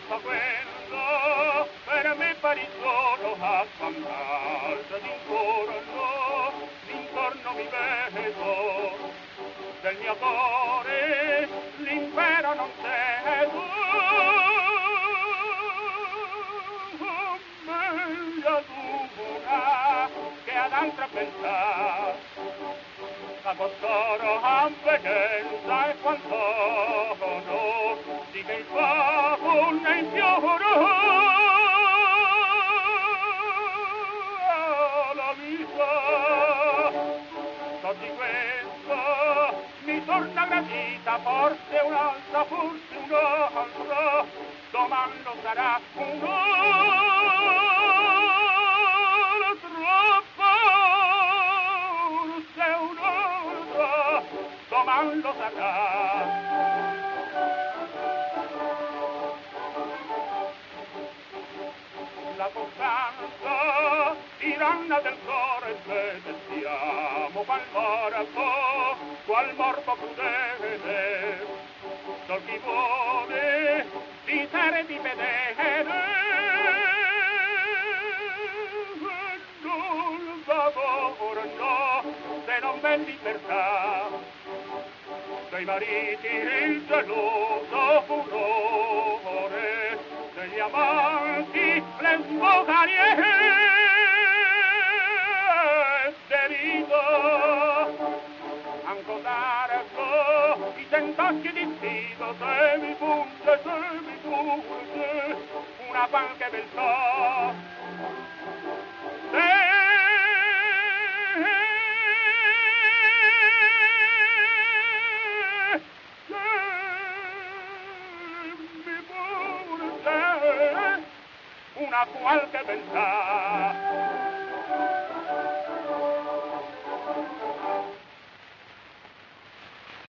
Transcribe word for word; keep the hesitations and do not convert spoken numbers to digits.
tutto questo per me pari solo a fantasma d'intorno, d'intorno mi vedo, del mio cuore l'impero non cedo, meglio dura che ad altra pensar, la costoro avvedenza e quantono, di che il fuoco ne infioro la vita. So di questo mi torna gradita, forse un'altra, forse un'altra, domando sarà un'altra, forse un'altra, domando sarà. La costanza, tiranna del cuore, se destiamo qual morto, qual morto crudele, sol chi vuole di terra e di vedere, non d'amore no, se non ben libertà, dei mariti il geloso furore, degli amanti le smocarie delito, anco d'arco i tentacchi di fido, se mi punge, se mi punge una qualche beltà, se una qualche beltà.